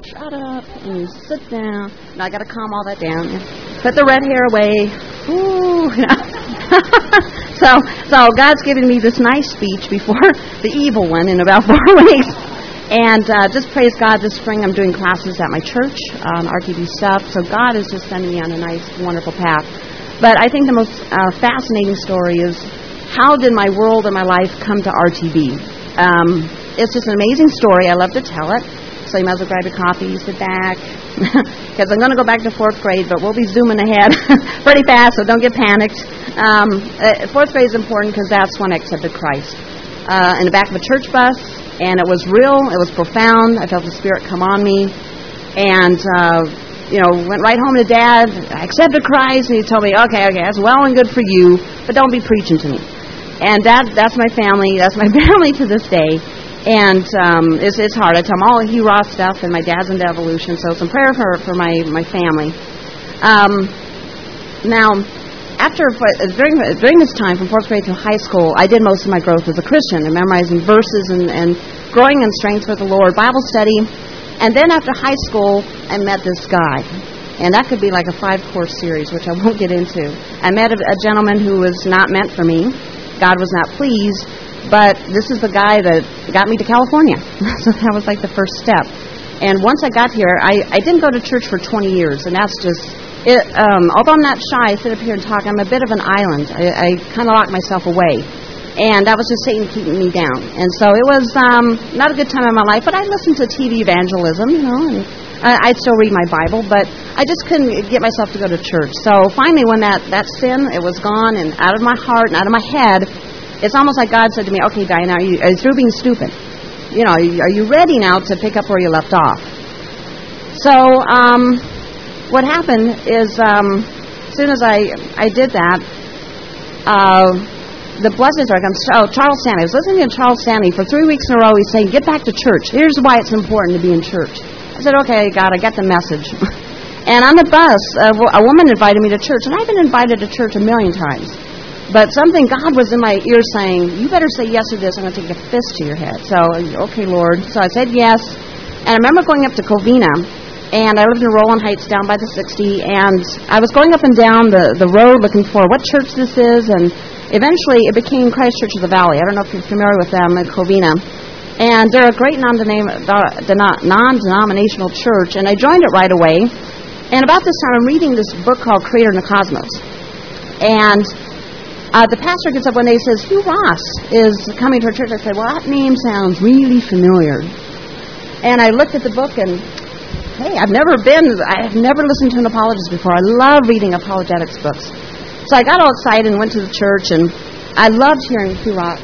shut up, and you sit down. And I got to calm all that down. Put the red hair away. Ooh, So God's given me this nice speech before the evil one in about 4 weeks. And just praise God, this spring I'm doing classes at my church on RTB stuff. So God is just sending me on a nice, wonderful path. But I think the most fascinating story is, how did my world and my life come to RTB? It's just an amazing story. I love to tell it. So you might as well grab your coffee, sit back. Because I'm going to go back to 4th grade, but we'll be zooming ahead pretty fast, so don't get panicked. 4th grade is important because that's when I accepted Christ. In the back of a church bus. And it was real, it was profound. I felt the Spirit come on me. And, went right home to Dad. I accepted Christ, and he told me, okay, that's well and good for you, but don't be preaching to me. And that's my family. That's my family to this day. And it's hard. I tell them all the Hurrah stuff, and my dad's into evolution, so some prayer for my family. Now, during this time, from 4th grade to high school, I did most of my growth as a Christian, and memorizing verses and growing in strength with the Lord, Bible study. And then after high school, I met this guy. And that could be like a 5-course series, which I won't get into. I met a gentleman who was not meant for me. God was not pleased. But this is the guy that got me to California. So that was like the first step. And once I got here, I didn't go to church for 20 years, and that's just... although I'm not shy, I sit up here and talk, I'm a bit of an island. I kind of lock myself away. And that was just Satan keeping me down. And so it was not a good time in my life, but I listened to TV evangelism, and I'd still read my Bible, but I just couldn't get myself to go to church. So finally, when that sin, it was gone and out of my heart and out of my head, it's almost like God said to me, okay, Diana, are you through being stupid? Are you ready now to pick up where you left off? So, what happened is, as soon as I did that, the blessings are coming. Charles Stanley. I was listening to Charles Stanley for 3 weeks in a row. He's saying, get back to church. Here's why it's important to be in church. I said, okay, God, I got the message. And on the bus, a woman invited me to church, and I've been invited to church a million times. But God was in my ear saying, you better say yes to this. I'm going to take a fist to your head. So, okay, Lord. So I said yes. And I remember going up to Covina. And I lived in Rowland Heights down by the 60, and I was going up and down the road looking for what church this is, and eventually it became Christ Church of the Valley. I don't know if you're familiar with them at Covina. And they're a great non-denominational church, and I joined it right away. And about this time, I'm reading this book called Creator in the Cosmos. And the pastor gets up one day and says, Hugh Ross is coming to our church. I said, well, that name sounds really familiar. And I looked at the book, and hey, I've never listened to an apologist before. I love reading apologetics books. So I got all excited and went to the church, and I loved hearing Hugh Ross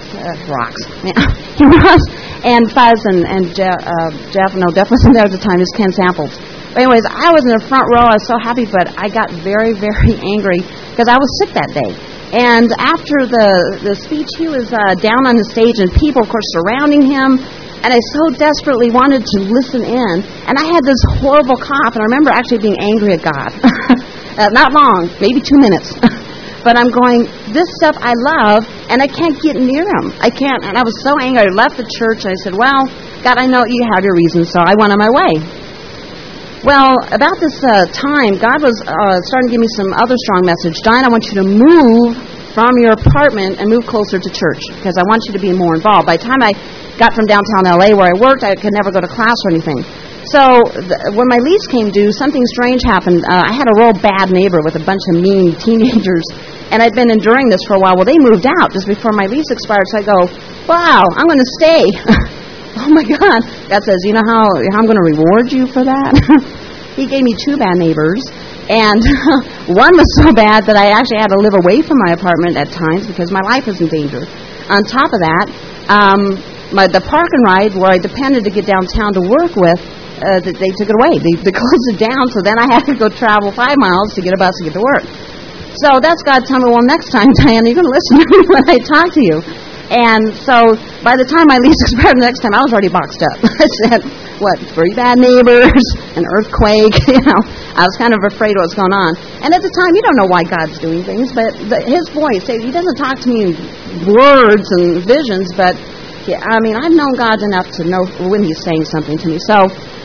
and Fuzz and Jeff. No, Jeff wasn't there at the time. It was Ken Samples. But anyways, I was in the front row. I was so happy, but I got very, very angry because I was sick that day. And after the speech, he was down on the stage, and people, of course, surrounding him. And I so desperately wanted to listen in. And I had this horrible cough. And I remember actually being angry at God. Not long, maybe 2 minutes. But I'm going, this stuff I love, and I can't get near him. I can't. And I was so angry. I left the church, and I said, well, God, I know you have your reasons, so I went on my way. Well, about this time, God was starting to give me some other strong message. Diane, I want you to move from your apartment and move closer to church because I want you to be more involved. By the time I got from downtown L.A. where I worked, I could never go to class or anything. So when my lease came due, something strange happened. I had a real bad neighbor with a bunch of mean teenagers, and I'd been enduring this for a while. Well, they moved out just before my lease expired, so I go, wow, I'm going to stay. Oh, my God. God says, you know how I'm going to reward you for that? He gave me 2 bad neighbors, and one was so bad that I actually had to live away from my apartment at times because my life was in danger. On top of that, the park and ride where I depended to get downtown to work with, they took it away. They closed it down, so then I had to go travel 5 miles to get a bus to get to work. So that's God telling me, well, next time, Diana, you're going to listen to me when I talk to you. And so by the time my lease expired the next time, I was already boxed up. I said, 3 bad neighbors, an earthquake, I was kind of afraid what was going on. And at the time, you don't know why God's doing things, but his voice, he doesn't talk to me in words and visions, but, I've known God enough to know when he's saying something to me. So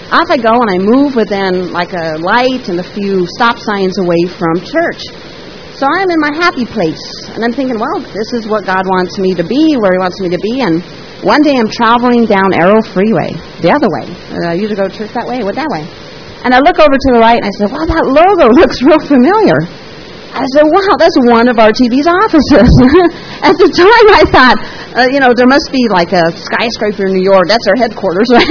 off I go, and I move within like a light and a few stop signs away from church. So I'm in my happy place, and I'm thinking, well, this is what God wants me to be, where He wants me to be. And one day I'm traveling down Arrow Freeway, the other way. I usually go to church that way, went that way. And I look over to the right, and I said, wow, that logo looks real familiar. I said, wow, that's one of RTB's offices. At the time, I thought, there must be like a skyscraper in New York. That's their headquarters, right?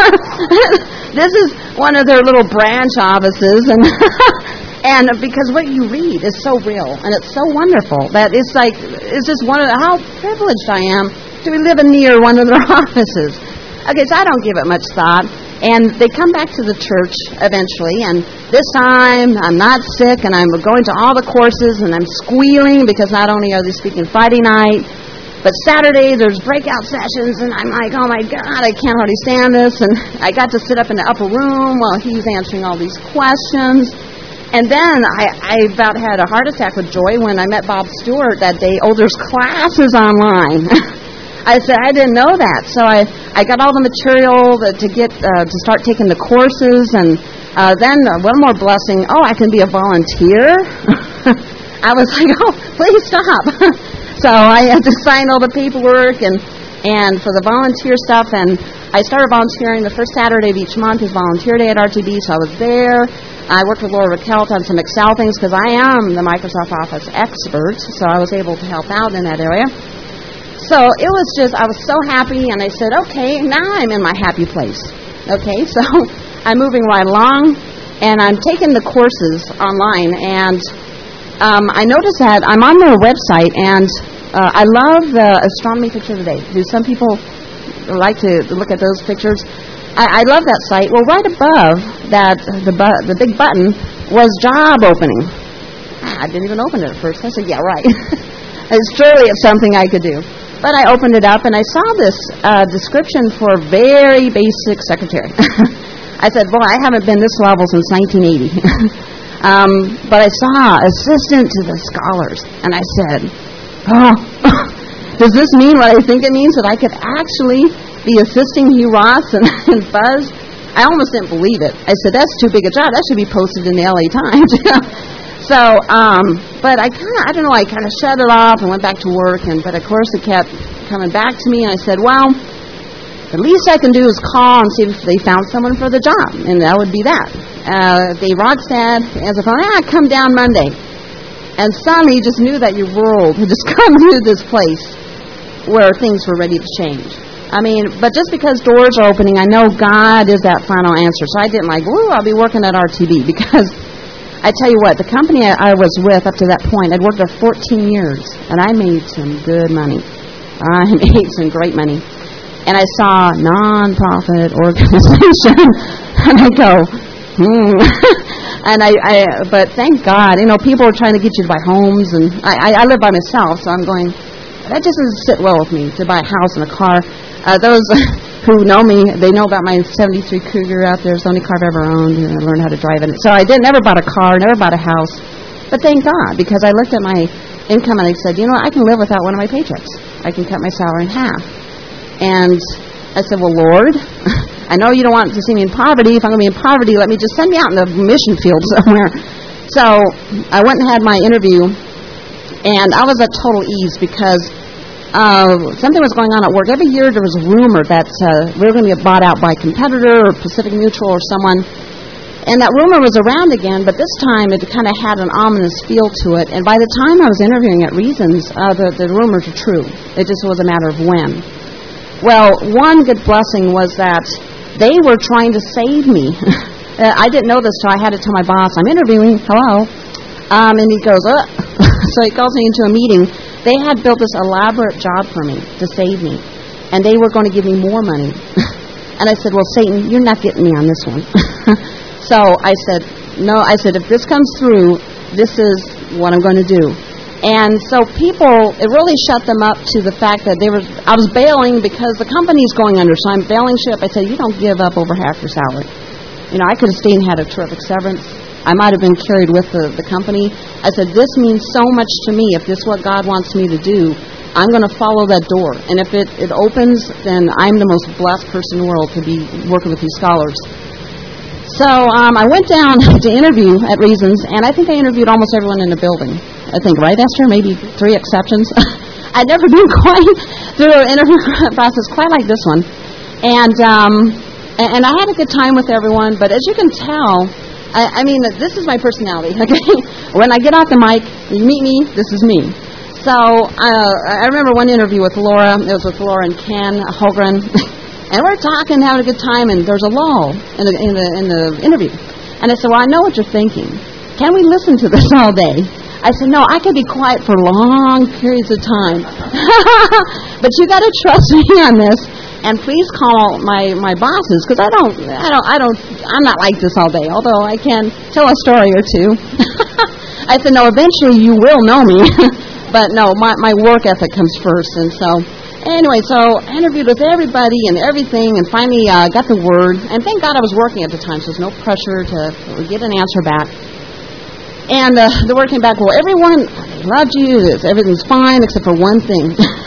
This is one of their little branch offices, and because what you read is so real, and it's so wonderful, that it's just how privileged I am to be living near one of their offices. Okay, so I don't give it much thought. And they come back to the church eventually, and this time I'm not sick, and I'm going to all the courses, and I'm squealing because not only are they speaking Friday night, but Saturday there's breakout sessions, and I'm like, oh my God, I can't hardly stand this. And I got to sit up in the upper room while he's answering all these questions. And then I about had a heart attack with joy when I met Bob Stewart that day. Oh, there's classes online. I said, I didn't know that. So I got all the material to get to start taking the courses, and then one more blessing, I can be a volunteer. I was like, please stop. So I had to sign all the paperwork and for the volunteer stuff, and I started volunteering. The first Saturday of each month is volunteer day at RTB, so I was there. I worked with Laura Raquel on some Excel things because I am the Microsoft Office expert, so I was able to help out in that area. So it was just, I was so happy, and I said, okay, now I'm in my happy place. Okay, so I'm moving right along, and I'm taking the courses online, and I noticed that I'm on their website, and I love the astronomy picture of the day. Do some people like to look at those pictures? I love that site. Well, right above that, the big button was job opening. I didn't even open it at first. I said, yeah, right. Surely it's something I could do. But I opened it up, and I saw this description for very basic secretary. I said, boy, I haven't been this level since 1980. But I saw assistant to the scholars, and I said, does this mean what I think it means, that I could actually be assisting Hugh Ross and Buzz? I almost didn't believe it. I said, that's too big a job. That should be posted in the LA Times. So, but I don't know, I kind of shut it off and went back to work, but of course it kept coming back to me, and I said, well, the least I can do is call and see if they found someone for the job, and that would be that. Dave Rodstad answered the phone, come down Monday. And suddenly you just knew that your world had just come to this place where things were ready to change. I mean, but just because doors are opening, I know God is that final answer. So I didn't I'll be working at RTB, because I tell you what, the company I was with up to that point, I'd worked there 14 years, and I made some good money. I made some great money. And I saw non-profit organization, and I go, And but thank God, people are trying to get you to buy homes, and I live by myself, so I'm going, that just doesn't sit well with me, to buy a house and a car. Those who know me, they know about my 73 Cougar out there. It's the only car I've ever owned, and I learned how to drive it. So I never bought a car, never bought a house. But thank God, because I looked at my income and I said, I can live without one of my paychecks. I can cut my salary in half. And I said, well, Lord, I know you don't want to see me in poverty. If I'm going to be in poverty, let me just send me out in the mission field somewhere. So I went and had my interview, and I was at total ease because something was going on at work. Every year there was a rumor that we were going to get bought out by a competitor or Pacific Mutual or someone. And that rumor was around again, but this time it kind of had an ominous feel to it. And by the time I was interviewing at Reasons, the rumors were true. It just was a matter of when. Well, one good blessing was that they were trying to save me. I didn't know this till I had to tell my boss, I'm interviewing, hello. And he goes, So he calls me into a meeting. They had built this elaborate job for me to save me, and they were going to give me more money. And I said, well, Satan, you're not getting me on this one. So I said, no, if this comes through, this is what I'm going to do. And so people, it really shut them up to the fact that I was bailing because the company's going under, so I'm bailing ship. I said, you don't give up over half your salary. I could have stayed and had a terrific severance. I might have been carried with the company. I said, this means so much to me. If this is what God wants me to do, I'm going to follow that door. And if it opens, then I'm the most blessed person in the world to be working with these scholars. So I went down to interview at Reasons, and I think I interviewed almost everyone in the building. I think, right, Esther? Maybe 3 exceptions. I'd never been quite through an interview process quite like this one. And I had a good time with everyone, but as you can tell, I mean, this is my personality, okay? When I get off the mic, you meet me, this is me. So I remember one interview with Laura. It was with Laura and Ken Holgren. And we're talking, having a good time, and there's a lull in the interview. And I said, well, I know what you're thinking. Can we listen to this all day? I said, no, I can be quiet for long periods of time. But you got to trust me on this. And please call my bosses, because I'm not like this all day, although I can tell a story or two. I said, no, eventually you will know me. But no, my work ethic comes first. And so, anyway, so I interviewed with everybody and everything, and finally got the word. And thank God I was working at the time, so there's no pressure to get an answer back. And the word came back, well, everyone loved you. Everything's fine except for one thing.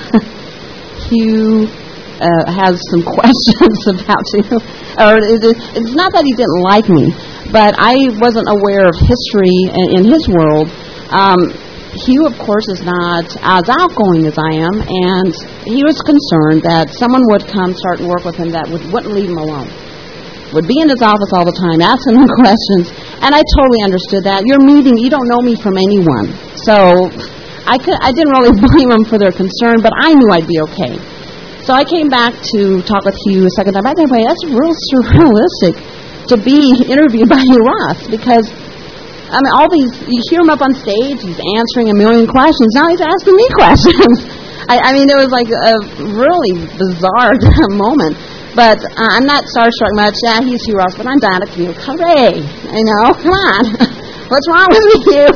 Hugh has some questions about you. Or it's not that he didn't like me, but I wasn't aware of history in his world. Hugh, of course, is not as outgoing as I am, and he was concerned that someone would come, start and work with him that wouldn't leave him alone, would be in his office all the time, asking him questions, and I totally understood that. You're meeting, you don't know me from anyone, so I didn't really blame them for their concern, but I knew I'd be okay. So I came back to talk with Hugh a second time. I think, that's real surrealistic to be interviewed by Hugh Ross, because I mean, all these, you hear him up on stage, he's answering a million questions. Now he's asking me questions. I mean, it was like a really bizarre moment. But I'm not starstruck much. Yeah, he's Hugh Ross, but I'm Donna Camille. Hooray! I know, come on. What's wrong with you?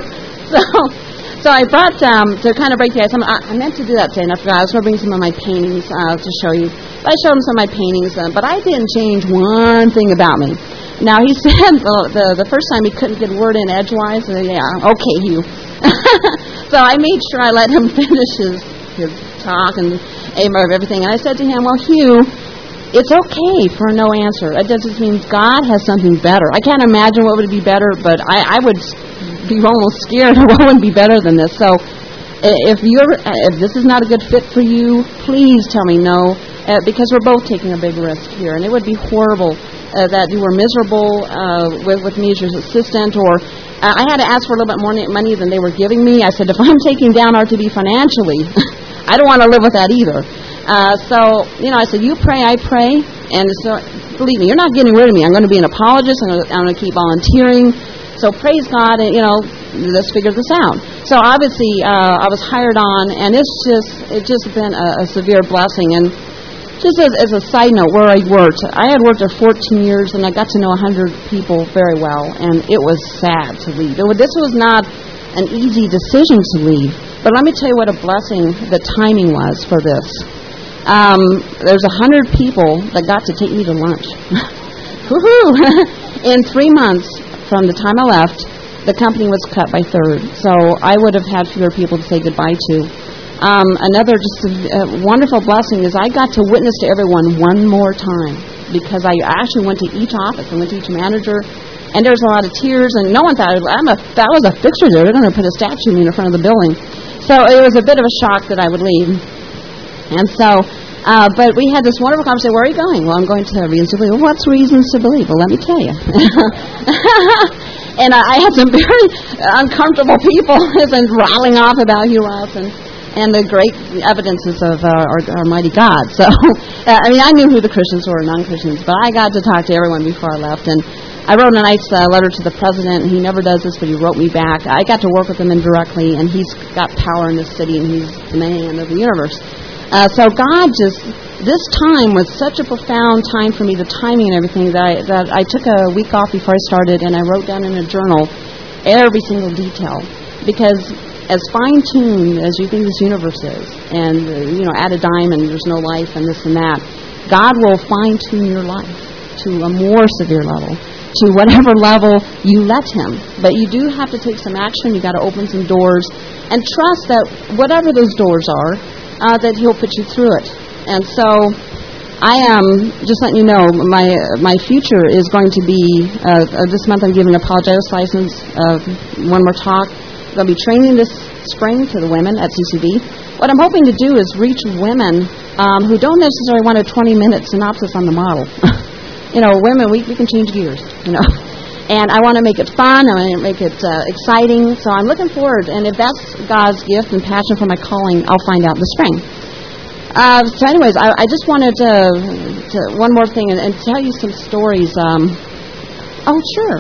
So I brought, to kind of break the ice, I meant to do that today, and I forgot. I was going to bring some of my paintings to show you. I showed him some of my paintings, but I didn't change one thing about me. Now, he said the first time he couldn't get a word in edgewise. Yeah, okay, Hugh. So I made sure I let him finish his talk and everything. And I said to him, well, Hugh, it's okay for no answer. That doesn't mean God has something better. I can't imagine what would be better, but I would be almost scared of what would be better than this. So if this is not a good fit for you, please tell me no, because we're both taking a big risk here. And it would be horrible that you were miserable with me as your assistant, or I had to ask for a little bit more money than they were giving me. I said, if I'm taking down RTD financially, I don't want to live with that either. So, I said, you pray, I pray, and so, believe me, you're not getting rid of me. I'm going to be an apologist. I'm going to keep volunteering. So praise God, and, let's figure this out. So obviously, I was hired on, and it's just been a severe blessing. And just as a side note, where I had worked there 14 years, and I got to know 100 people very well, and it was sad to leave. This was not an easy decision to leave, but let me tell you what a blessing the timing was for this. There's 100 people that got to take me to lunch. Woohoo! In 3 months from the time I left, the company was cut by third, so I would have had fewer people to say goodbye to. Another wonderful blessing is I got to witness to everyone one more time, because I actually went to each office. I went to each manager, and there was a lot of tears, and no one thought that was a fixture there. They're going to put a statue of me in front of the building. So it was a bit of a shock that I would leave. And so, but we had this wonderful conversation. Where are you going? Well, I'm going to Reasons to Believe. Well, what's Reasons to Believe? Well, let me tell you. And I had some very uncomfortable people and rattling off about Hugh Ross and the great evidences of our mighty God. So, I knew who the Christians were and non-Christians, but I got to talk to everyone before I left. And I wrote a nice letter to the president, and he never does this, but he wrote me back. I got to work with him indirectly, and he's got power in this city, and he's the man of the universe. So God this time was such a profound time for me, the timing and everything, that I took a week off before I started, and I wrote down in a journal every single detail. Because as fine-tuned as you think this universe is, and, add a dime and there's no life and this and that, God will fine-tune your life to a more severe level, to whatever level you let Him. But you do have to take some action. You've got to open some doors and trust that whatever those doors are, that He'll put you through it. And so I am just letting you know my future is going to be this month. I'm giving an apologetics license. One more talk. I'm going to be training this spring to the women at CCD. What I'm hoping to do is reach women who don't necessarily want a 20-minute synopsis on the model. Women, we can change gears. And I want to make it fun. I want to make it exciting. So I'm looking forward. And if that's God's gift and passion for my calling, I'll find out in the spring. So anyways, I just wanted to one more thing and tell you some stories. Oh, sure.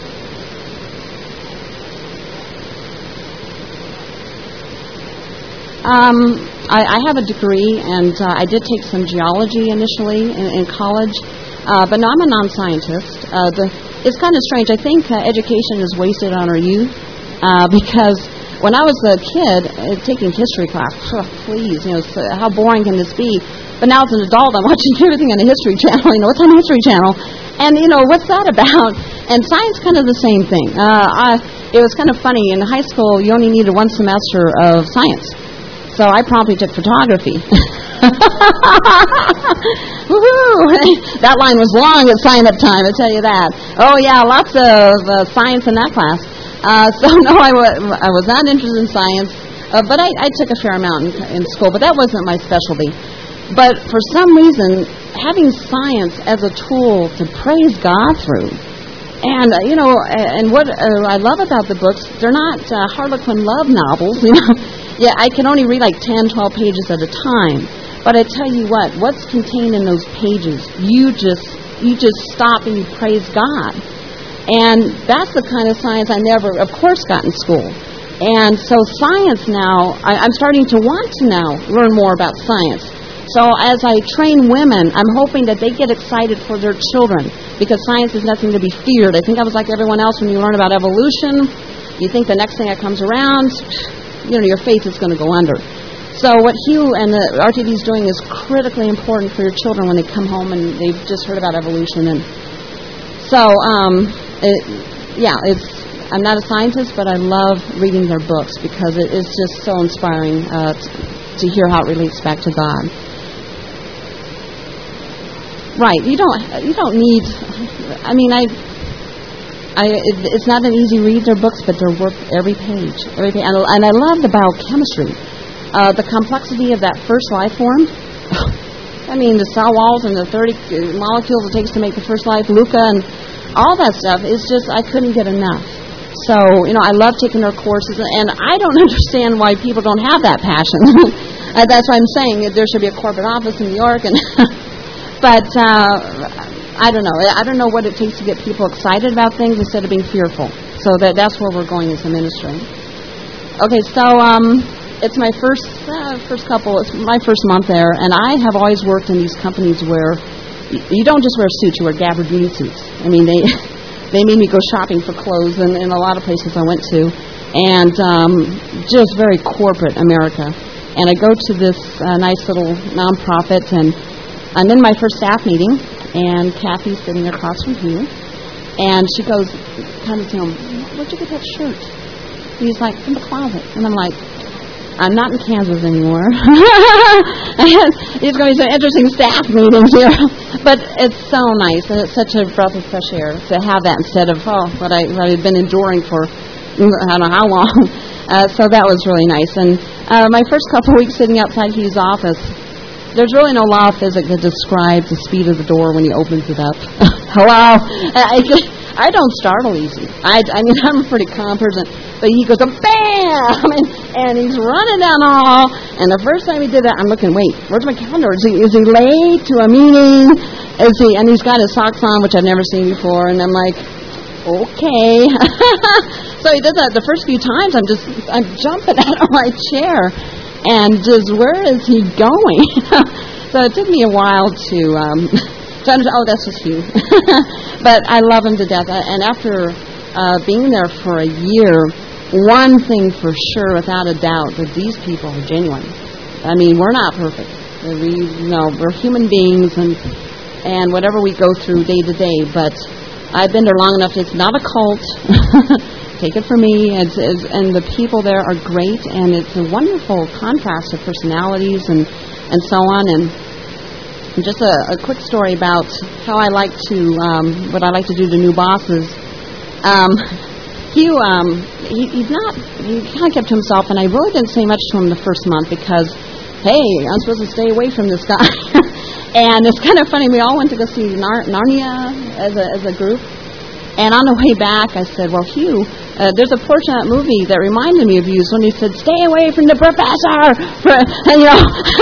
I have a degree, and I did take some geology initially in college. But no, I'm a non-scientist. It's kind of strange. I think education is wasted on our youth because when I was a kid taking history class, please, how boring can this be? But now as an adult, I'm watching everything on the History Channel. What's on the History Channel? And, what's that about? And science, kind of the same thing. It was kind of funny. In high school, you only needed one semester of science. So I promptly took photography. Woohoo! That line was long at sign-up time, I tell you that. Oh, yeah, lots of science in that class. So, no, I was not interested in science, but I took a fair amount in school, but that wasn't my specialty. But for some reason, having science as a tool to praise God through, and, and what I love about the books, they're not Harlequin love novels, Yeah, I can only read like 10, 12 pages at a time. But I tell you what's contained in those pages, you just stop and you praise God. And that's the kind of science I never, of course, got in school. And so science now, I'm starting to want to now learn more about science. So as I train women, I'm hoping that they get excited for their children, because science is nothing to be feared. I think I was like everyone else when you learn about evolution. You think the next thing that comes around, your faith is going to go under. So what Hugh and the RTD is doing is critically important for your children when they come home and they've just heard about evolution. And so, I'm not a scientist, but I love reading their books because it is just so inspiring to hear how it relates back to God. Right? You don't need. It's not an easy read, their books, but they're worth every page. And I love the biochemistry, the complexity of that first life form. The cell walls and the 30 molecules it takes to make the first life, Luca, and all that stuff is just, I couldn't get enough. So, I love taking their courses, and I don't understand why people don't have that passion. That's why I'm saying there should be a corporate office in New York, and but I don't know. I don't know what it takes to get people excited about things instead of being fearful. So that's where we're going as a ministry. Okay, so it's my first couple. It's my first month there, and I have always worked in these companies where you don't just wear suits; you wear gabardine suits. They made me go shopping for clothes in a lot of places I went to, and just very corporate America. And I go to this nice little nonprofit, and I'm in my first staff meeting. And Kathy's sitting across from Hugh, and she goes, kind of to him, "Where'd you get that shirt?" And he's like, "From the closet." And I'm like, "I'm not in Kansas anymore." It's going to be some interesting staff meetings here, but it's so nice, and it's such a breath of fresh air to have that instead of what I've been enduring for I don't know how long. So that was really nice. And my first couple of weeks sitting outside Hugh's office. There's really no law of physics that describes the speed of the door when he opens it up. Hello? I don't startle easy. I'm a pretty calm person. But he goes, bam! And he's running down the hall. And the first time he did that, I'm looking, wait, where's my calendar? Is he late to a meeting? And he's got his socks on, which I've never seen before. And I'm like, okay. So he does that the first few times. I'm jumping out of my chair. And just, where is he going? So it took me a while to understand, that's just Hugh. But I love him to death. And after being there for a year, one thing for sure, without a doubt, that these people are genuine. We're not perfect. We're human beings, and whatever we go through day to day. But I've been there long enough. It's not a cult. Take it from me, and the people there are great, and it's a wonderful contrast of personalities and so on. And Just a quick story about how I like to, what I like to do to new bosses. He kind of kept to himself, and I really didn't say much to him the first month because, hey, I'm supposed to stay away from this guy. And it's kind of funny. We all went to go see Narnia as a group. And on the way back, I said, well, Hugh, there's a portion of that movie that reminded me of you. So when he said, stay away from the professor. And, you know,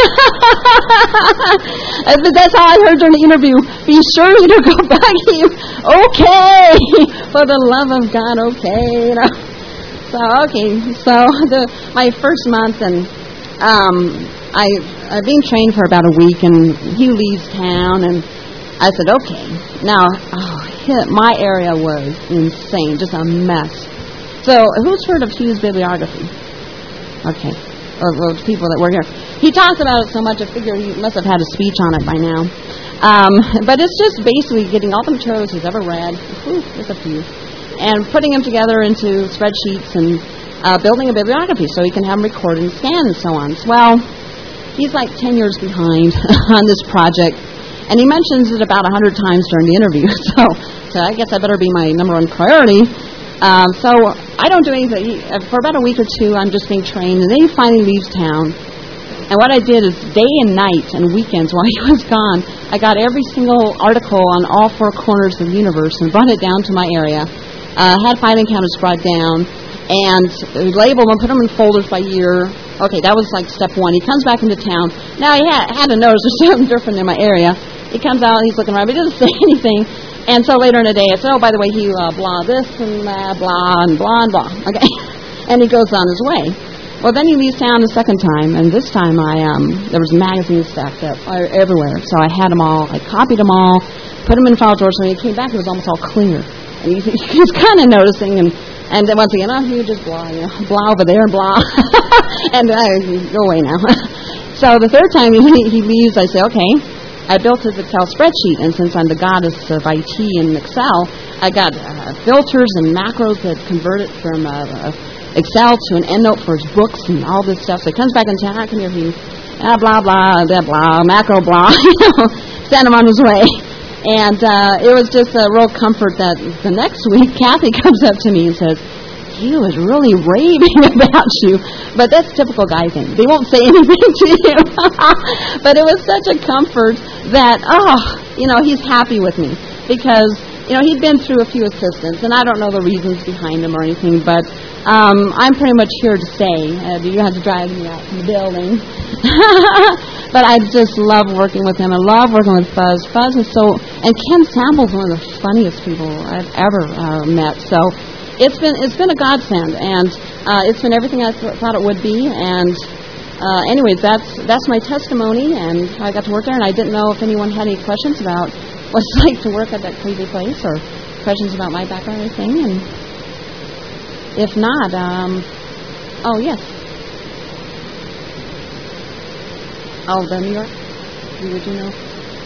that's how I heard during the interview. Be sure you don't go back. Okay. For the love of God, okay. You know. So my first month, and I've been trained for about a week, and he leaves town, and I said, okay. Now, my area was insane, just a mess. So, who's heard of Hugh's bibliography? Okay. Or people that work here. He talks about it so much, I figure he must have had a speech on it by now. But it's just basically getting all the materials he's ever read, there's a few, and putting them together into spreadsheets and building a bibliography so he can have them recorded and scanned and so on. Well, he's like 10 years behind on this project. And he mentions it about 100 times during the interview, so I guess that better be my number one priority. So I don't do anything. For about a week or two, I'm just being trained, and then he finally leaves town. And what I did is day and night and weekends while he was gone, I got every single article on all four corners of the universe and brought it down to my area. Had filing cabinets brought down, and labeled them, put them in folders by year. Okay, that was like step one. He comes back into town. Now, he had to notice there's something different in my area. He comes out, he's looking around, but he doesn't say anything. And so later in the day, I said, oh, by the way, he blah this and blah and blah and blah. Okay, and he goes on his way. Well, then he leaves town the second time, and this time there was magazines stacked up everywhere. So I had them all, I copied them all, put them in file drawers. So when he came back, it was almost all clear. And he's kind of noticing, and then once again, you just blah, blah over there, blah, and go away now. So the third time he leaves, I say, okay. I built his Excel spreadsheet, and since I'm the goddess of IT in Excel, I got filters and macros that convert it from Excel to an EndNote for his books and all this stuff. So he comes back and says, come here, Hugh. Blah, blah, blah, blah, macro, blah. Send him on his way. And it was just a real comfort that the next week, Kathy comes up to me and says, he was really raving about you. But that's typical guy thing. They won't say anything to you. But it was such a comfort that, he's happy with me. Because, he'd been through a few assistants, and I don't know the reasons behind them or anything, but I'm pretty much here to stay. You have to drag me out from the building. But I just love working with him. I love working with Fuzz. Fuzz is and Ken Sample's one of the funniest people I've ever met. So it's been a godsend, and it's been everything I thought it would be. And anyways, that's my testimony, and I got to work there, and I didn't know if anyone had any questions about what it's like to work at that crazy place, or questions about my background or anything. And if not, yes. Oh, the New York? Would you know?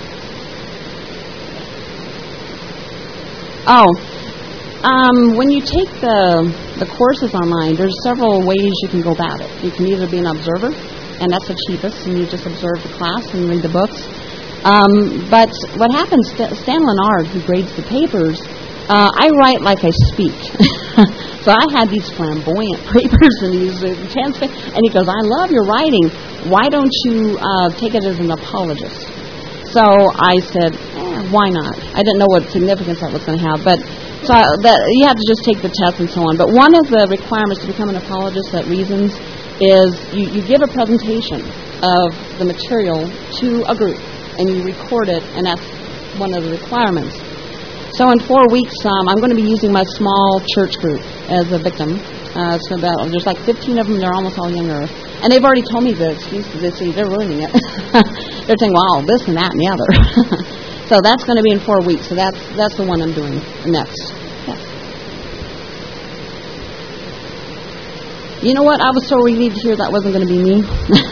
When you take the courses online, there's several ways you can go about it. You can either be an observer, and that's the cheapest, and you just observe the class and read the books. But what happens, Stan Leonard, who grades the papers, I write like I speak. So I had these flamboyant papers and these intense, and he goes, I love your writing. Why don't you take it as an apologist? So I said, why not? I didn't know what significance that was going to have, but so that you have to just take the test and so on. But one of the requirements to become an apologist at Reasons is you give a presentation of the material to a group, and you record it, and that's one of the requirements. So in 4 weeks, I'm going to be using my small church group as a victim. So there's like 15 of them. They're almost all young Earth. And they've already told me the excuses. They're ruining it. They're saying, wow, this and that and the other. So that's going to be in 4 weeks. So that's the one I'm doing next. Yeah. You know what? I was so relieved to hear that wasn't going to be me.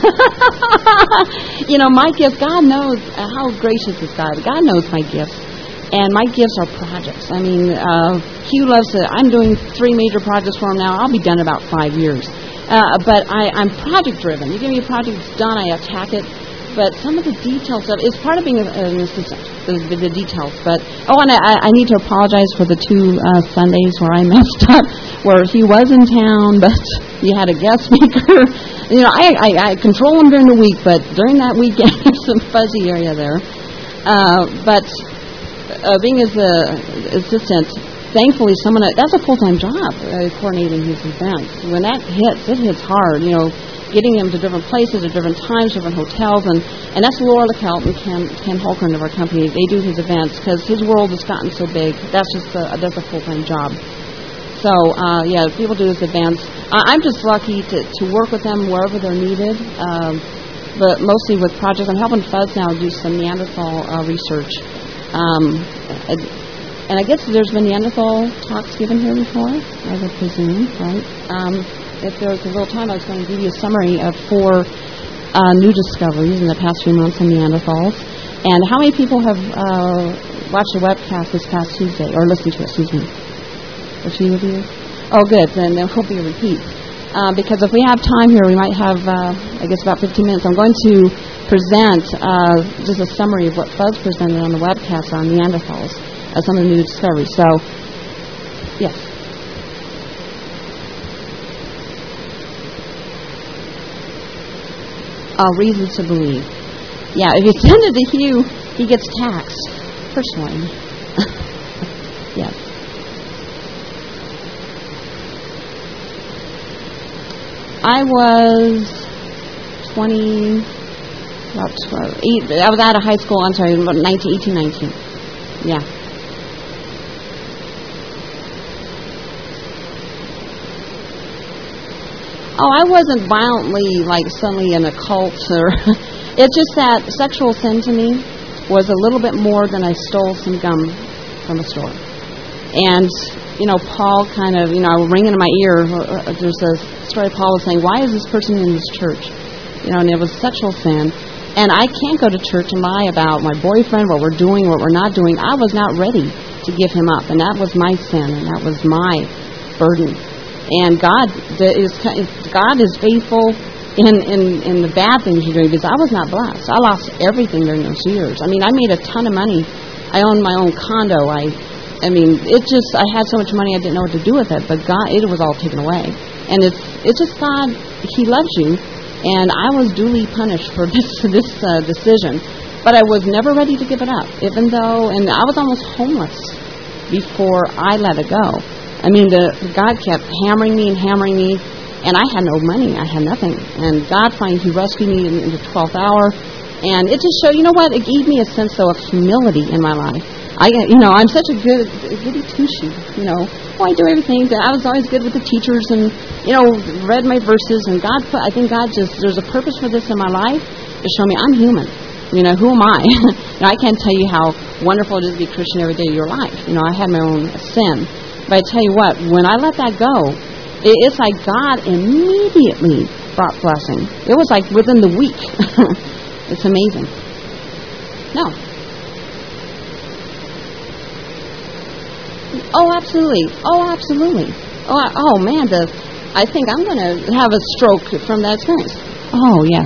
My gift, God knows how gracious is God. God knows my gifts. And my gifts are projects. I mean, Hugh loves it. I'm doing 3 major projects for him now. I'll be done in about 5 years. But I'm project-driven. You give me a project, it's done, I attack it. But some of the details of it's part of being an assistant, the details. But and I need to apologize for the 2 Sundays where I messed up, where he was in town, but he had a guest speaker. I control him during the week, but during that weekend, there's some fuzzy area there. But being as an assistant, thankfully, that's a full-time job, coordinating his events. When that hits, it hits hard, getting him to different places at different times, different hotels, and that's Laura LeCelt and Ken Holkern of our company. They do his events because his world has gotten so big. That's a full-time job. So, people do his events. I'm just lucky to work with them wherever they're needed, but mostly with projects. I'm helping Fuzz now do some Neanderthal research. And I guess there's been Neanderthal talks given here before, I would presume, right? If there was a little time, I was going to give you a summary of 4 new discoveries in the past few months on Neanderthals. And how many people have watched the webcast this past Tuesday, or listened to it, excuse me? A few of you? Oh, good. Then there will be a repeat. Because if we have time here, we might have, I guess, about 15 minutes. I'm going to present just a summary of what Fuzz presented on the webcast on Neanderthals, some of the new discoveries. So, yes. Reasons to believe. Yeah, if you send it to Hugh, he gets taxed, personally. Yes. I was 20, about 12, I was out of high school, I'm sorry, about 18, 19. Yeah. I wasn't violently, suddenly in a cult, or it's just that sexual sin to me was a little bit more than I stole some gum from a store. And, Paul kind of, ringing in my ear, there's a story Paul was saying, why is this person in this church? And it was sexual sin. And I can't go to church and lie about my boyfriend, what we're doing, what we're not doing. I was not ready to give him up, and that was my sin, and that was my burden. And God is faithful in the bad things you're doing, because I was not blessed. I lost everything during those years. I mean, I made a ton of money. I owned my own condo. I had so much money I didn't know what to do with it. But God, it was all taken away. And it's just God. He loves you, and I was duly punished for this decision. But I was never ready to give it up, and I was almost homeless before I let it go. I mean, God kept hammering me, and I had no money. I had nothing. And God finally, He rescued me in the 12th hour. And it just showed, it gave me a sense, though, of humility in my life. I'm such a goody two-shoe, I do everything. I was always good with the teachers and, read my verses. And I think God there's a purpose for this in my life to show me I'm human. Who am I? I can't tell you how wonderful it is to be a Christian every day of your life. I had my own sin. But I tell you what, when I let that go, it's like God immediately brought blessing. It was like within the week. It's amazing. No. Oh, absolutely. Oh, man, I think I'm going to have a stroke from that experience. Oh, yes.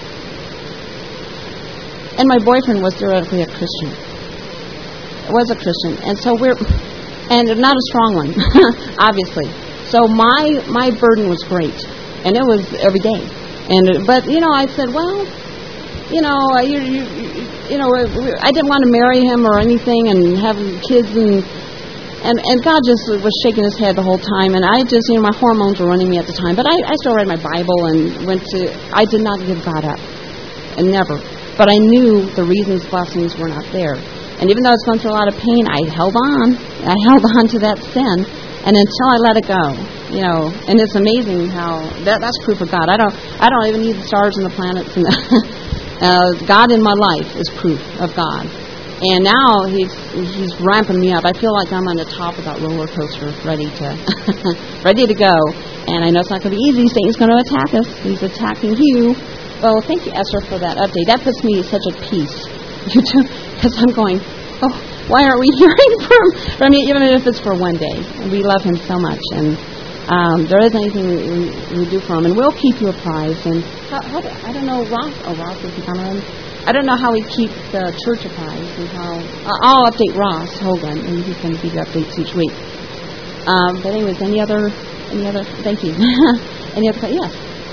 And my boyfriend was theoretically a Christian. Was a Christian. And so and not a strong one, obviously. So my burden was great, and it was every day. But I said, well, I didn't want to marry him or anything, and have kids, and God just was shaking His head the whole time, and I just, my hormones were running me at the time. But I still read my Bible and I did not give God up, and never. But I knew the reasons blessings were not there. And even though I was going through a lot of pain, I held on. I held on to that sin, and until I let it go, And it's amazing how that's proof of God. I don't even need the stars and the planets. And God in my life is proof of God. And now He's ramping me up. I feel like I'm on the top of that roller coaster, ready to go. And I know it's not going to be easy. Satan's going to attack us. He's attacking you. Well, thank you, Esther, for that update. That puts me at such a peace. Because I'm going, why aren't we hearing from him, even if it's for one day? And we love him so much. And There isn't anything we do for him, and we'll keep you apprised. And I don't know, Ross is coming. I don't know how we keep the church apprised and how. I'll update Ross Hogan, and he can give you updates each week. But anyways, any other? Thank you. Any other? Yes.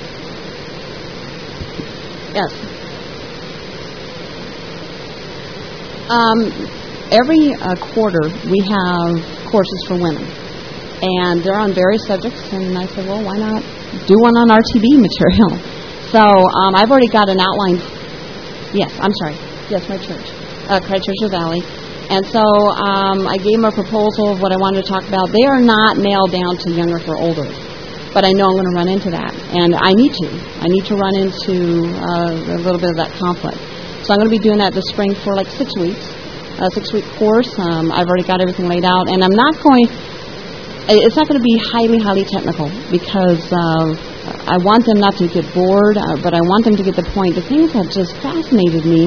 Yes. Every quarter we have courses for women, and they're on various subjects. And I said, well, why not do one on RTB material? So I've already got an outline. Yes, I'm sorry. Yes, my church, Christ Church of the Valley. And so I gave them a proposal of what I wanted to talk about. They are not nailed down to young or older, but I know I'm going to run into that, and I need to. I need to run into a little bit of that conflict. So I'm going to be doing that this spring for like 6 weeks, a 6-week course. I've already got everything laid out, and I'm not going. It's not going to be highly technical because I want them not to get bored, but I want them to get the point. The things that just fascinated me.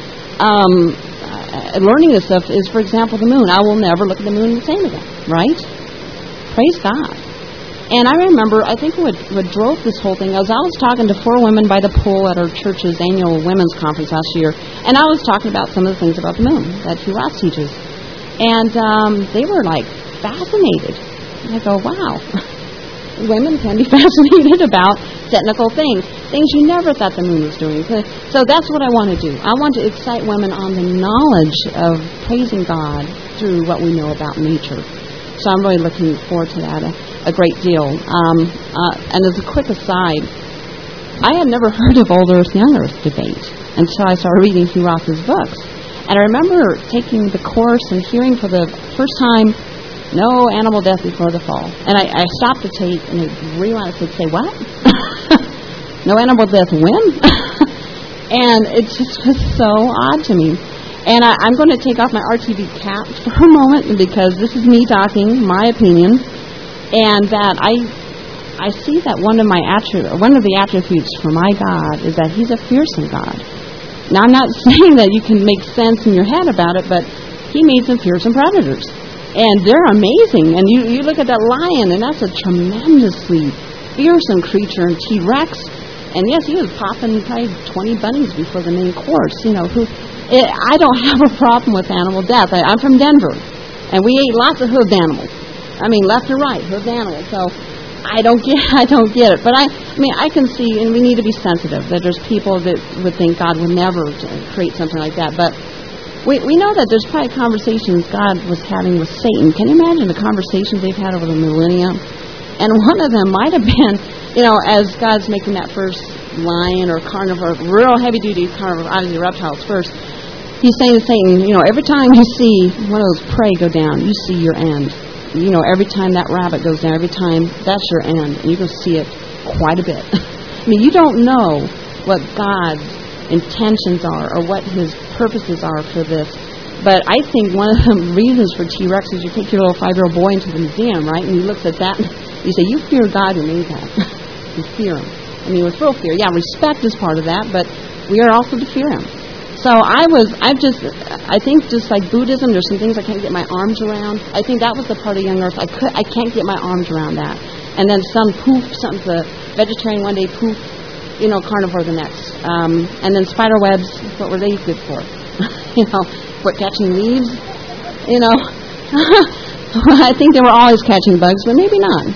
Learning this stuff is, for example, the moon. I will never look at the moon the same again, right? Praise God. And I remember, I think what drove this whole thing was I was talking to 4 women by the pool at our church's annual women's conference last year, and I was talking about some of the things about the moon that Hugh Ross teaches. And they were, like, fascinated. And I go, wow. Women can be fascinated about technical things you never thought the moon was doing. So that's what I want to do. I want to excite women on the knowledge of praising God through what we know about nature. So I'm really looking forward to that a great deal. And as a quick aside, I had never heard of Old Earth, Young Earth debate until I started reading Hugh Ross's books. And I remember taking the course and hearing for the first time, no animal death before the fall. And I stopped the tape and I realized, I said, say what? No animal death when? And it just was so odd to me. And I'm going to take off my RTV cap for a moment because this is me talking, my opinion, and that I see that one of the attributes for my God is that He's a fearsome God. Now, I'm not saying that you can make sense in your head about it, but He made some fearsome predators. And they're amazing. And you look at that lion, and that's a tremendously fearsome creature. And T-Rex, and yes, he was popping probably 20 bunnies before the main course. I don't have a problem with animal death. I'm from Denver, and we ate lots of hooved animals. I mean, left or right, hooved animals. So I don't get it. But I can see, and we need to be sensitive, that there's people that would think God would never create something like that. But we know that there's probably conversations God was having with Satan. Can you imagine the conversations they've had over the millennium? And one of them might have been, as God's making that first lion or carnivore, real heavy-duty carnivore, obviously reptiles first, He's saying to Satan, every time you see one of those prey go down, you see your end. Every time that rabbit goes down, every time, that's your end. And you can see it quite a bit. You don't know what God's intentions are or what His purposes are for this. But I think one of the reasons for T-Rex is you take your little 5-year-old boy into the museum, right, and he looks at that, and you say, you fear God who made that. You fear Him. With real fear. Yeah, respect is part of that, but we are also to fear Him. So I think just like Buddhism, there's some things I can't get my arms around. I think that was the part of Young Earth. I can't get my arms around that. And then the vegetarian one day, poof, carnivore the next. And then spider webs, what were they good for? For catching leaves? I think they were always catching bugs, but maybe not.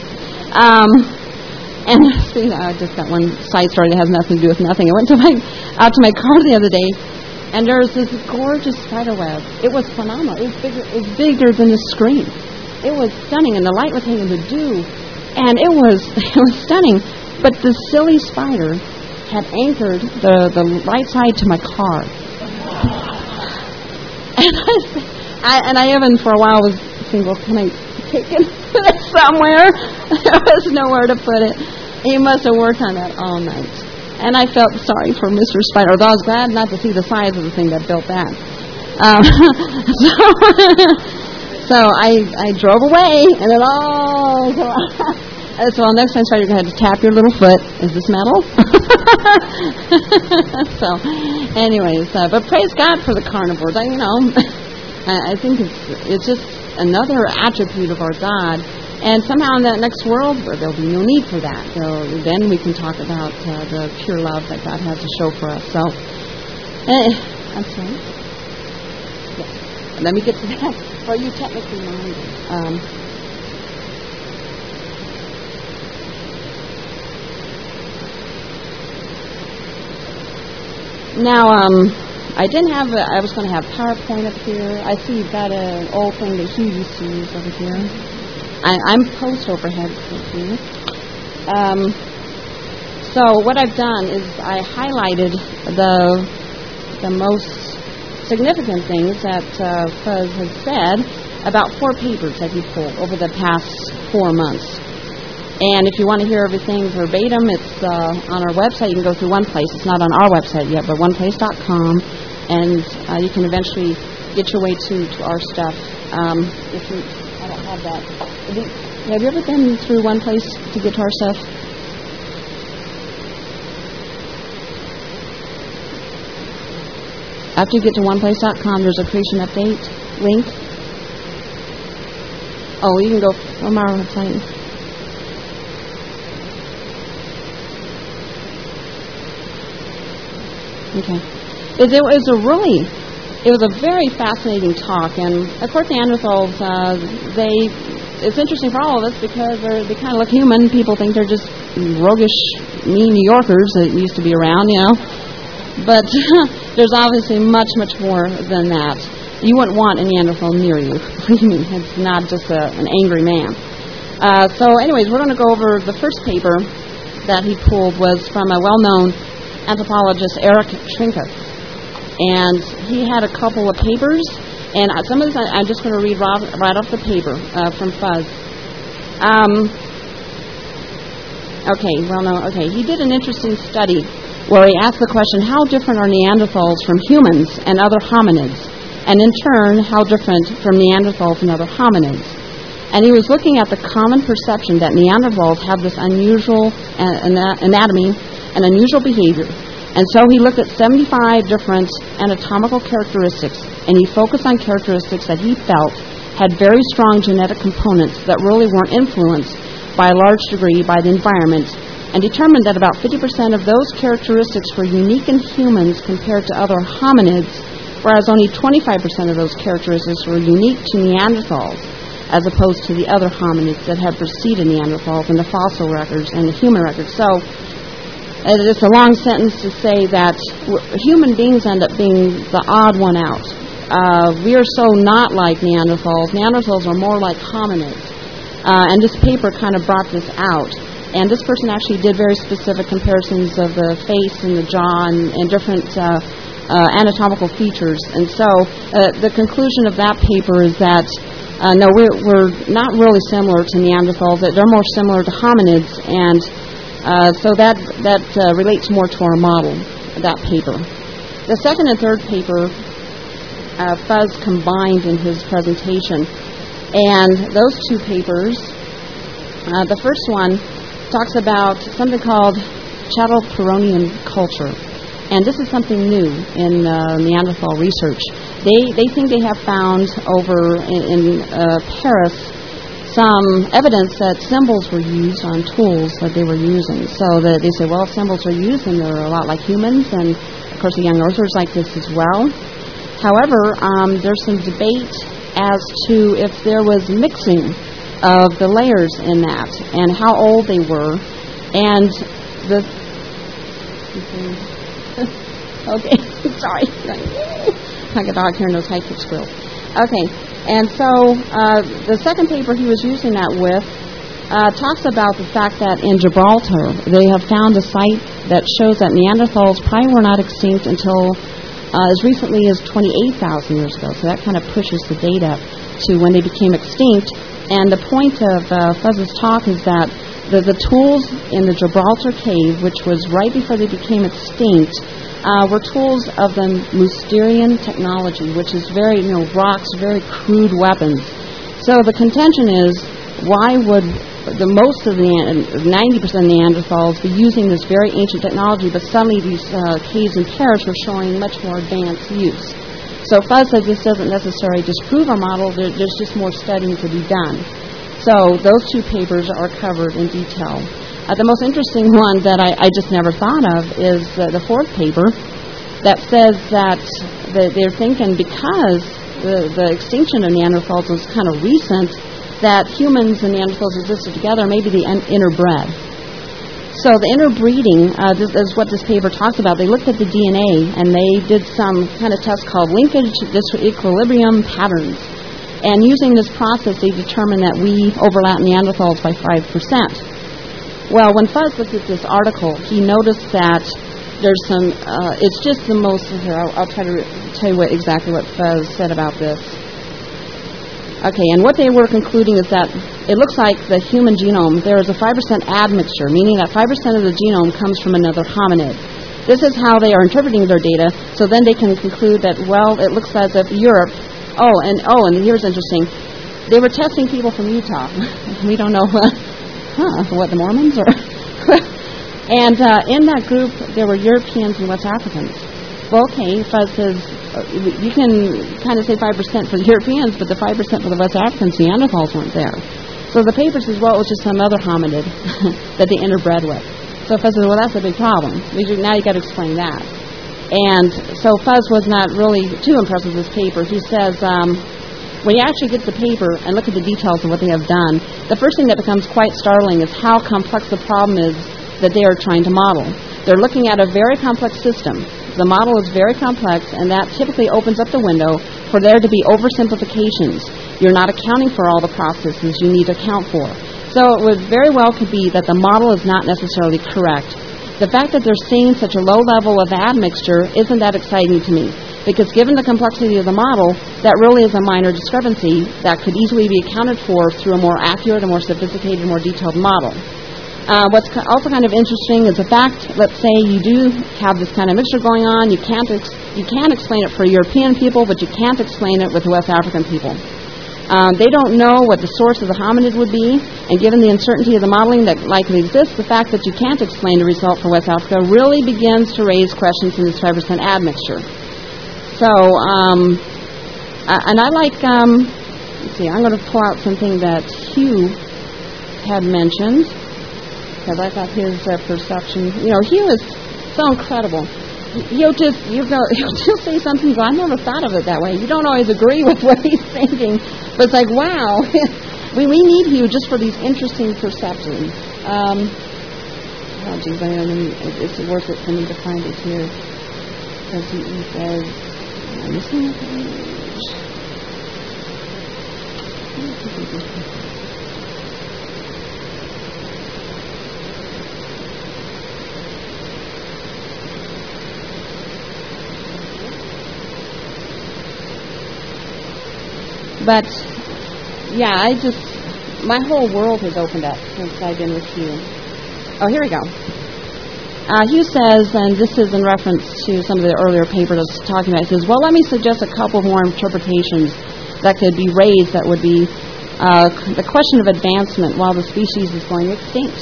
And I just got one side story that has nothing to do with nothing. I went out to my car the other day, and there was this gorgeous spider web. It was phenomenal. It was bigger than the screen. It was stunning, and the light was hitting the dew, and it was stunning. But the silly spider had anchored the right side to my car. And I even for a while was thinking, well, can I take it somewhere? There was nowhere to put it. He must have worked on that all night. And I felt sorry for Mr. Spider, although I was glad not to see the size of the thing that built that. So I drove away, and it all... So next time, Spider, you're going to have to tap your little foot. Is this metal? So, anyways, but praise God for the carnivores. I think it's just another attribute of our God And somehow in that next world, there'll be no need for that. So then we can talk about the pure love that God has to show for us. So, I'm sorry. Yes. Let me get to that. Or you technically minded. Now, I didn't have. I was going to have PowerPoint up here. I see you've got an old thing that Hugh used to use over here. I'm post overhead here. So what I've done is I highlighted the most significant things that Fuzz has said about 4 papers that he pulled over the past 4 months. And if you want to hear everything verbatim, it's on our website. You can go through one place. It's not on our website yet, but oneplace.com. And you can eventually get your way to our stuff. If you, I don't have that. Have you ever been through one place to get to our stuff? After you get to oneplace.com, there's a creation update link. Oh, you can go on our website. Okay. It was a very fascinating talk, and of course Neanderthals, it's interesting for all of us because they kind of look human. People think they're just roguish, mean New Yorkers that used to be around, But there's obviously much, much more than that. You wouldn't want a Neanderthal near you. It's not just an angry man. So anyways, we're going to go over the first paper that he pulled was from a well-known anthropologist, Eric Trinkaus. And he had a couple of papers, and some of this I'm just going to read right off the paper from Fuzz. He did an interesting study where he asked the question, how different are Neanderthals from humans and other hominids? And in turn, how different from Neanderthals and other hominids? And he was looking at the common perception that Neanderthals have this unusual anatomy and unusual behavior. And so he looked at 75 different anatomical characteristics, and he focused on characteristics that he felt had very strong genetic components that really weren't influenced by a large degree by the environment, and determined that about 50% of those characteristics were unique in humans compared to other hominids, whereas only 25% of those characteristics were unique to Neanderthals, as opposed to the other hominids that had preceded Neanderthals in the fossil records and the human records. So it's a long sentence to say that human beings end up being the odd one out. We are so not like Neanderthals. Neanderthals are more like hominids. And this paper kind of brought this out. And this person actually did very specific comparisons of the face and the jaw and different anatomical features. And so the conclusion of that paper is that no, we're not really similar to Neanderthals. They're more similar to hominids, and so that relates more to our model, that paper. The second and third paper, Fuzz combined in his presentation, and those 2 papers, the first one talks about something called Chattoparonian culture. And this is something new in Neanderthal research. They think they have found over in Paris some evidence that symbols were used on tools that they were using. So that they say, well, symbols are used and they're a lot like humans, and of course the young earthers like this as well. However, there's some debate as to if there was mixing of the layers in that and how old they were, and the okay, sorry. Like a dog hearing those high-pitched squeals. Okay, and so the second paper he was using that with talks about the fact that in Gibraltar they have found a site that shows that Neanderthals probably were not extinct until as recently as 28,000 years ago. So that kind of pushes the date up to when they became extinct. And the point of Fuzz's talk is that the tools in the Gibraltar cave, which was right before they became extinct, were tools of the Mousterian technology, which is very, rocks, very crude weapons. So the contention is, why would most of the 90% of Neanderthals be using this very ancient technology, but suddenly these caves in Paris were showing much more advanced use? So Fuzz says this doesn't necessarily disprove our model. There's just more studying to be done. So those two papers are covered in detail. The most interesting one that I just never thought of is the fourth paper that says that they're thinking because the extinction of Neanderthals was kind of recent, that humans and Neanderthals existed together, maybe the interbred. So the interbreeding, this is what this paper talks about. They looked at the DNA, and they did some kind of test called linkage disequilibrium patterns. And using this process, they determined that we overlap Neanderthals by 5%. Well, when Fuzz looked at this article, he noticed that there's some, it's just the most, here, I'll try to tell you exactly what Fuzz said about this. Okay, and what they were concluding is that it looks like the human genome, there is a 5% admixture, meaning that 5% of the genome comes from another hominid. This is how they are interpreting their data, so then they can conclude that, well, it looks as if Europe, and here's interesting, they were testing people from Utah. We don't know what, the Mormons are? And in that group, there were Europeans and West Africans. Well, okay, Fuzz says, you can kind of say 5% for the Europeans, but the 5% for the West Africans, Neanderthals weren't there. So the paper says, well, it was just some other hominid that they interbred with. So Fuzz says, well, that's a big problem. Now you've got to explain that. And so Fuzz was not really too impressed with this paper. He says, when you actually get the paper and look at the details of what they have done, the first thing that becomes quite startling is how complex the problem is that they are trying to model. They're looking at a very complex system. The model is very complex, and that typically opens up the window for there to be oversimplifications. You're not accounting for all the processes you need to account for. So it would very well could be that the model is not necessarily correct. The fact that they're seeing such a low level of admixture isn't that exciting to me, because given the complexity of the model, that really is a minor discrepancy that could easily be accounted for through a more accurate, a more sophisticated, more detailed model. What's also kind of interesting is the fact, let's say you do have this kind of mixture going on, you can explain it for European people, but you can't explain it with the West African people. They don't know what the source of the hominid would be, and given the uncertainty of the modeling that likely exists, the fact that you can't explain the result for West Africa really begins to raise questions in this 5% admixture. So, and I like, let's see, I'm going to pull out something that Hugh had mentioned, because I thought his perception, Hugh is so incredible. He'll just say something, I never thought of it that way. You don't always agree with what he's thinking, but it's like, wow, we need Hugh just for these interesting perceptions. It's worth it for me to find it here, because he says, I'm missing a page. But, yeah, my whole world has opened up since I've been with Hugh. Oh, here we go. Hugh says, and this is in reference to some of the earlier papers I was talking about, he says, well, let me suggest a couple more interpretations that could be raised that would be the question of advancement while the species is going extinct.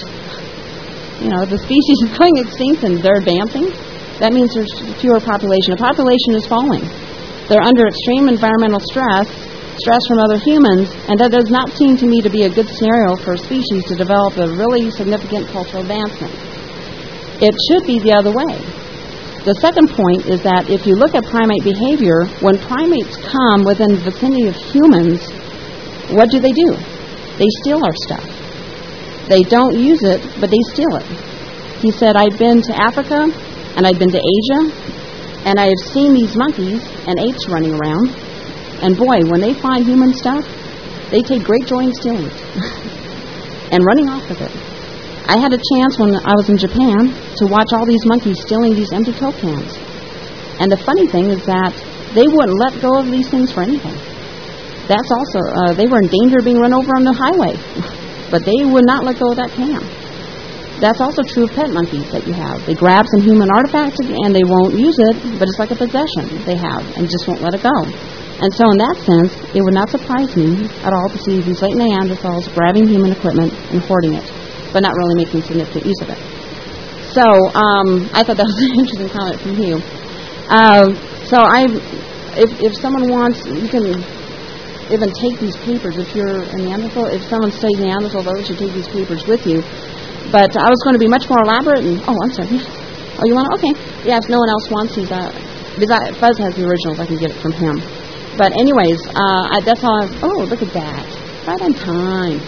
The species is going extinct and they're advancing. That means there's fewer population. The population is falling. They're under extreme environmental stress from other humans, and that does not seem to me to be a good scenario for a species to develop a really significant cultural advancement. It should be the other way. The second point is that if you look at primate behavior, when primates come within the vicinity of humans, what do? They steal our stuff. They don't use it, but they steal it. He said, I've been to Africa, and I've been to Asia, and I have seen these monkeys and apes running around. And boy, when they find human stuff, they take great joy in stealing it and running off with it. I had a chance when I was in Japan to watch all these monkeys stealing these empty Coke cans. And the funny thing is that they wouldn't let go of these things for anything. That's also, they were in danger of being run over on the highway, but they would not let go of that can. That's also true of pet monkeys that you have. They grab some human artifact and they won't use it, but it's like a possession they have and just won't let it go. And so in that sense, it would not surprise me at all to see these late Neanderthals grabbing human equipment and hoarding it, but not really making significant use of it. So I thought that was an interesting comment from Hugh. If someone wants, you can even take these papers. If you're a Neanderthal, if someone studied Neanderthal, they should take these papers with you. But I was going to be much more elaborate. And I'm sorry. Oh, you want to? Okay. Yeah, if no one else wants these, because Fuzz has the originals, I can get it from him. But anyways, that's all. Look at that. Right on time.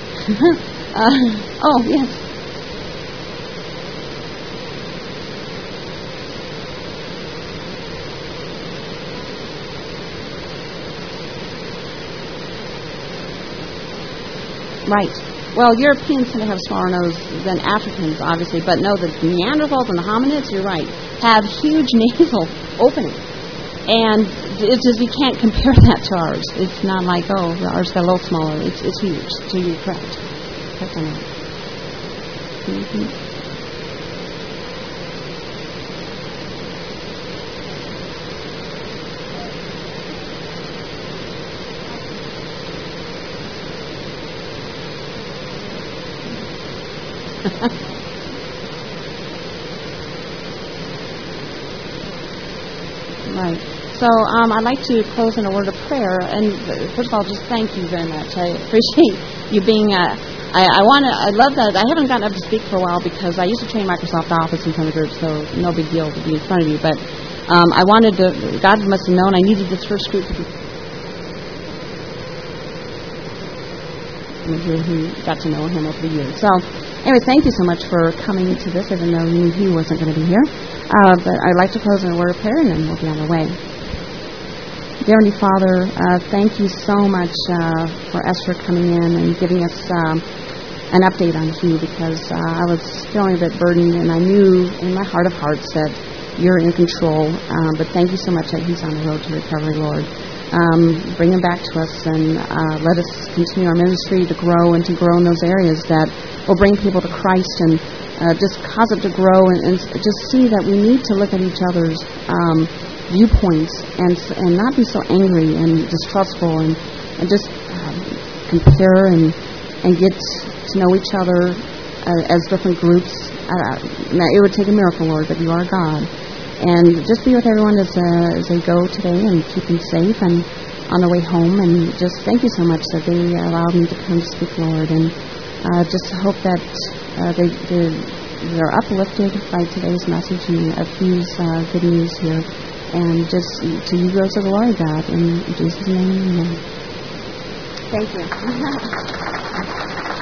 Yes. Right. Well, Europeans tend to have smaller nose than Africans, obviously, but no, the Neanderthals and the hominids, you're right, have huge nasal openings. And it's just, you can't compare that to ours. It's not like, ours got a little smaller. It's huge. So you're correct. Correct on that. Mm-hmm. Right. So I'd like to close in a word of prayer. And first of all, just thank you very much. I appreciate you being. I love that. I haven't gotten up to speak for a while because I used to train Microsoft Office in front of groups, so no big deal to be in front of you. But I wanted to. God must have known I needed this first group to be. Who got to know him over the years. So, anyway, thank you so much for coming to this, even though you knew he wasn't going to be here. But I'd like to close in a word of prayer, and then we'll be on our way. Dear Heavenly Father, thank you so much for Esther coming in and giving us an update on Hugh, because I was feeling a bit burdened, and I knew in my heart of hearts that you're in control. But thank you so much that he's on the road to recovery, Lord. Bring him back to us, and let us continue our ministry to grow and to grow in those areas that will bring people to Christ, and just cause it to grow, and just see that we need to look at each other's viewpoints and not be so angry and distrustful, and just compare and get to know each other as different groups. It would take a miracle, Lord, but you are God. And just be with everyone as they go today, and keep them safe and on their way home. And just thank you so much that they allowed me to come to speak, Lord. And just hope that they're uplifted by today's message and of Hugh's good news here. And just to you goes the glory, God. In Jesus' name, amen. Thank you.